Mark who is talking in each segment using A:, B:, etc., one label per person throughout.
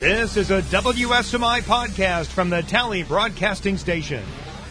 A: This is a WSMI podcast from the Tally Broadcasting Station.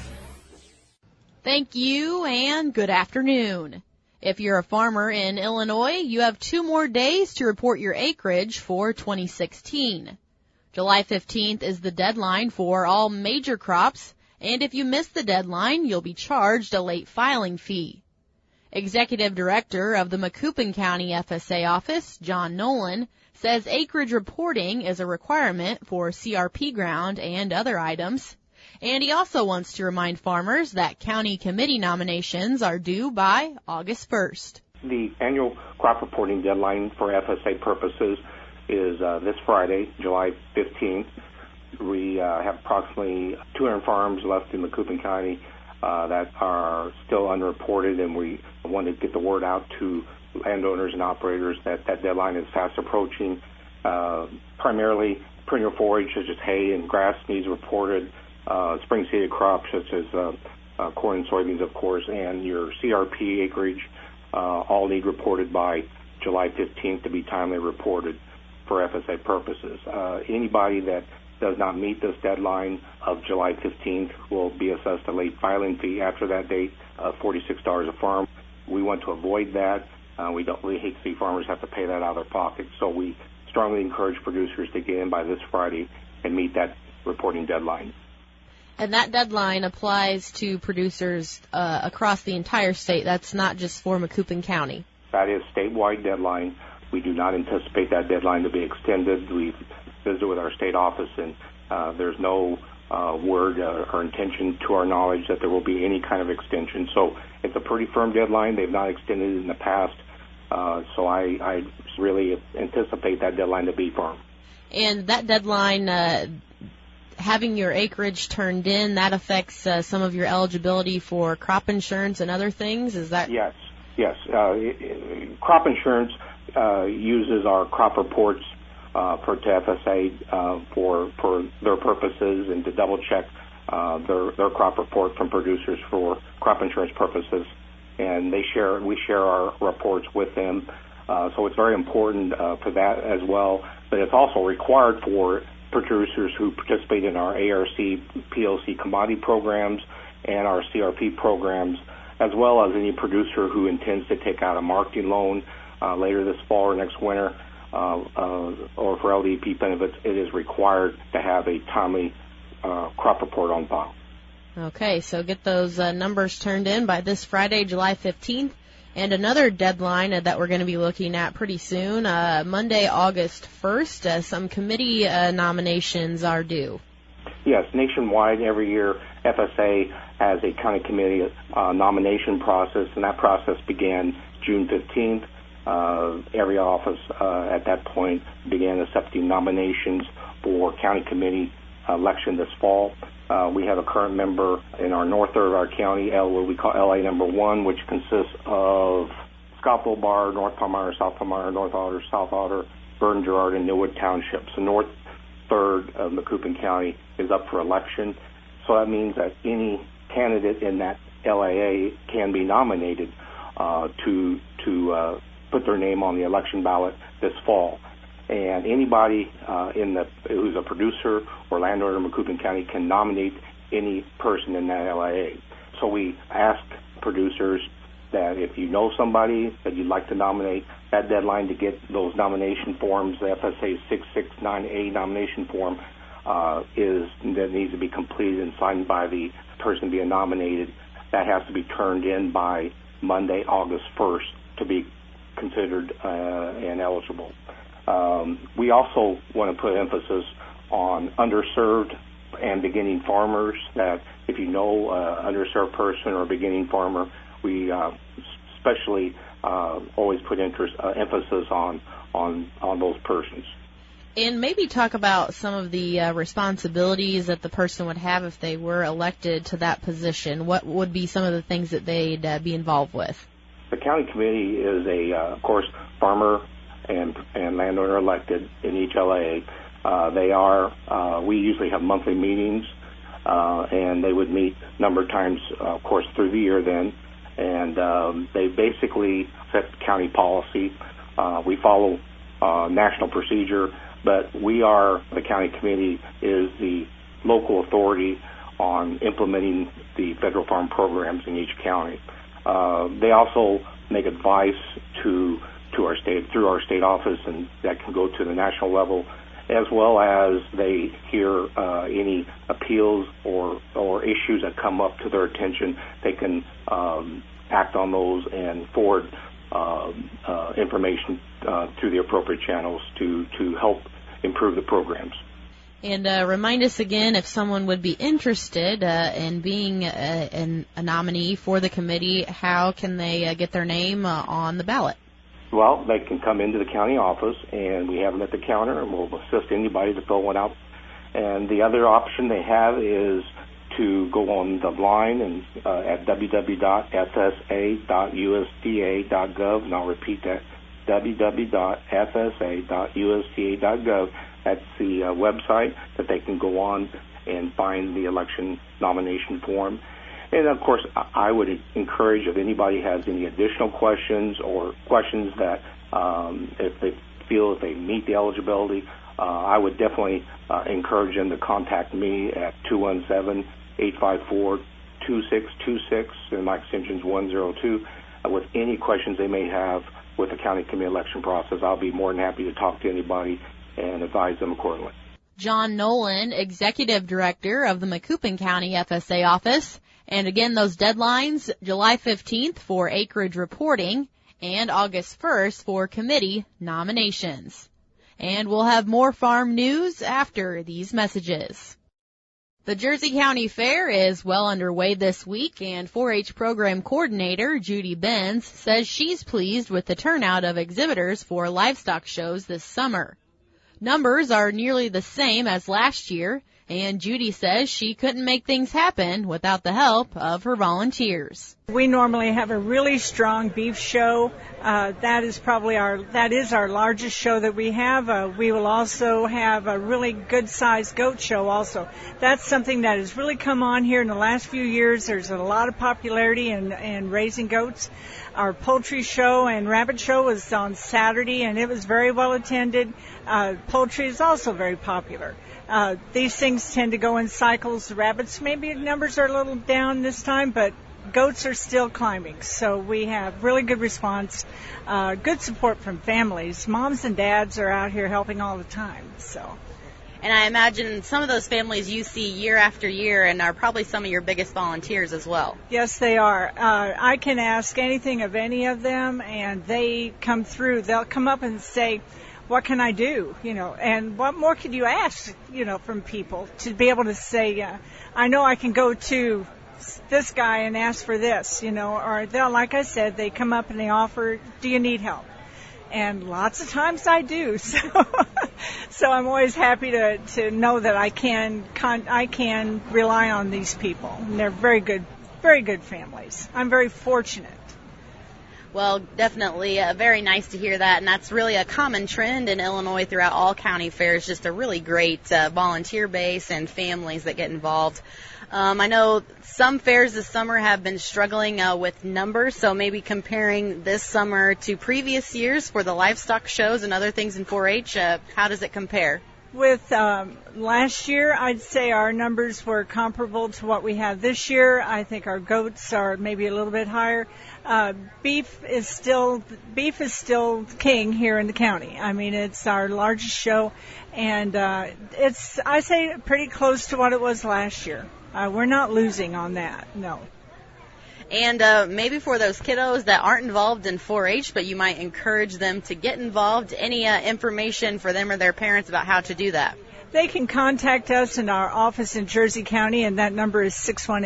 B: Thank you and good afternoon. If you're a farmer in Illinois, you have 2 more days to report your acreage for 2016. July 15th is the deadline for all major crops, and if you miss the deadline, you'll be charged a late filing fee. Executive Director of the Macoupin County FSA office, John Nolan, says acreage reporting is a requirement for CRP ground and other items. And he also wants to remind farmers that county committee nominations are due by August 1st.
C: The annual crop reporting deadline for FSA purposes is this Friday, July 15th. We have approximately 200 farms left in Macoupin County that are still unreported, and we want to get the word out to landowners and operators that that deadline is fast approaching. Primarily perennial forage such as hay and grass needs reported, spring seeded crops such as corn and soybeans, of course, and your CRP acreage all need reported by July 15th to be timely reported for FSA purposes. Anybody that does not meet this deadline of July 15th will be assessed a late filing fee after that date of $46 a farm. We want to avoid that. We hate to see farmers have to pay that out of their pocket, so we strongly encourage producers to get in by this Friday and meet that reporting deadline.
B: And that deadline applies to producers across the entire state. That's not just for Macoupin County.
C: That is statewide deadline. We do not anticipate that deadline to be extended. We've visited with our state office, and there's no word or intention to our knowledge that there will be any kind of extension. So it's a pretty firm deadline. They've not extended it in the past. So I really anticipate that deadline to be firm.
B: And that deadline, having your acreage turned in, that affects some of your eligibility for crop insurance and other things? Is that? Yes.
C: Crop insurance uses our crop reports for FSA for their purposes and to double check their crop report from producers for crop insurance purposes, and we share our reports with them. So it's very important for that as well. But it's also required for producers who participate in our ARC, PLC commodity programs and our CRP programs, as well as any producer who intends to take out a marketing loan later this fall or next winter, or for LDP benefits. It is required to have a timely crop report on file.
B: Okay, so get those numbers turned in by this Friday, July 15th. And another deadline that we're going to be looking at pretty soon, Monday, August 1st, some committee nominations are due.
C: Yes, nationwide, every year, FSA has a county committee nomination process, and that process began June 15th. Every office at that point began accepting nominations for county committee election this fall. We have a current member in our north third of our county, what we call LA number 1, which consists of Scottsville, Bar, North Palmyra, South Palmyra, North Otter, South Otter, Burton, Girard, and Millwood townships. The north third of Macoupin County is up for election, so that means that any candidate in that LAA can be nominated to put their name on the election ballot this fall. And anybody who's a producer or landowner in Macoupin County can nominate any person in that LIA. So we ask producers that if you know somebody that you'd like to nominate, that deadline to get those nomination forms, the FSA 669A nomination form, that needs to be completed and signed by the person being nominated. That has to be turned in by Monday, August 1st to be considered and eligible. We also want to put emphasis on underserved and beginning farmers, that if you know an underserved person or a beginning farmer, we especially always put emphasis on those persons.
B: And maybe talk about some of the responsibilities that the person would have if they were elected to that position. What would be some of the things that they'd be involved with?
C: The county committee is of course, farmer and landowner elected in each LAA. We usually have monthly meetings, and they would meet a number of times, of course, through the year then. And they basically set county policy. We follow national procedure but the county committee is the local authority on implementing the federal farm programs in each county. They also make advice to our state through our state office, and that can go to the national level, as well as they hear any appeals or issues that come up to their attention. They can act on those and forward information through the appropriate channels to help improve the programs.
B: And remind us again, if someone would be interested in being a nominee for the committee, how can they get their name on the ballot?
C: Well, they can come into the county office, and we have them at the counter, and we'll assist anybody to fill one out. And the other option they have is to go on the line and at www.fsa.usda.gov, and I'll repeat that, www.fsa.usda.gov. That's the website that they can go on and find the election nomination form. And, of course, I would encourage if anybody has any additional questions or questions that if they feel that they meet the eligibility, I would definitely encourage them to contact me at 217-854-2626, and my extension is 102, with any questions they may have with the county committee election process. I'll be more than happy to talk to anybody and advise them accordingly.
B: John Nolan, Executive Director of the Macoupin County FSA office. And again, those deadlines, July 15th for acreage reporting and August 1st for committee nominations. And we'll have more farm news after these messages. The Jersey County Fair is well underway this week, and 4-H program coordinator Judy Benz says she's pleased with the turnout of exhibitors for livestock shows this summer. Numbers are nearly the same as last year, and Judy says she couldn't make things happen without the help of her volunteers.
D: We normally have a really strong beef show. That is our largest show that we have. We will also have a really good-sized goat show also. That's something that has really come on here in the last few years. There's a lot of popularity in raising goats. Our poultry show and rabbit show was on Saturday, and it was very well attended. Poultry is also very popular. These things tend to go in cycles. Rabbits, maybe numbers are a little down this time, but goats are still climbing. So we have really good response, good support from families. Moms and dads are out here helping all the time.
B: And I imagine some of those families you see year after year and are probably some of your biggest volunteers as well.
D: Yes, they are. I can ask anything of any of them, and they come through. They'll come up and say, what can I do? And what more could you ask, from people to be able to say, I know I can go to this guy and ask for this, or they'll, like I said, they come up and they offer, do you need help? And lots of times I do. So I'm always happy to know that I can rely on these people. And they're very good families. I'm very fortunate.
B: Well, definitely very nice to hear that, and that's really a common trend in Illinois throughout all county fairs, just a really great volunteer base and families that get involved. I know some fairs this summer have been struggling with numbers, so maybe comparing this summer to previous years for the livestock shows and other things in 4-H, how does it compare?
D: With last year, I'd say our numbers were comparable to what we have this year. I think our goats are maybe a little bit higher. Beef is still king here in the county. I mean, it's our largest show, and it's, I say, pretty close to what it was last year. We're not losing on that, no.
B: And maybe for those kiddos that aren't involved in 4-H, but you might encourage them to get involved, any information for them or their parents about how to do that?
D: They can contact us in our office in Jersey County, and that number is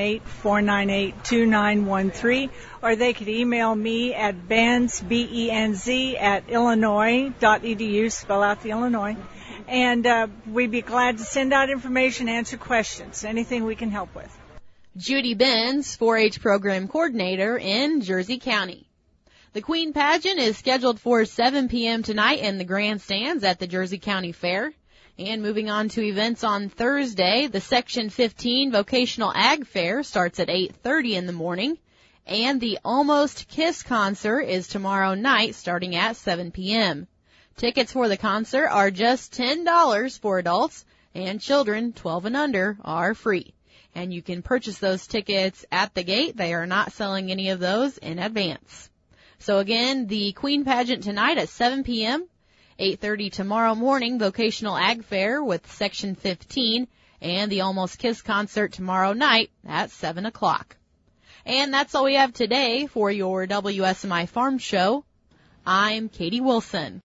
D: 618-498-2913, or they could email me at benz, B-E-N-Z, at illinois.edu, spell out the Illinois, and we'd be glad to send out information, answer questions, anything we can help with.
B: Judy Benz, 4-H program coordinator in Jersey County. The Queen Pageant is scheduled for 7 p.m. tonight in the grandstands at the Jersey County Fair. And moving on to events on Thursday, the Section 15 Vocational Ag Fair starts at 8:30 in the morning, and the Almost Kiss concert is tomorrow night starting at 7 p.m. Tickets for the concert are just $10 for adults, and children 12 and under are free. And you can purchase those tickets at the gate. They are not selling any of those in advance. So again, the Queen Pageant tonight at 7 p.m., 8:30 tomorrow morning, Vocational Ag Fair with Section 15, and the Almost Kiss concert tomorrow night at 7 o'clock. And that's all we have today for your WSMI Farm Show. I'm Katie Wilson.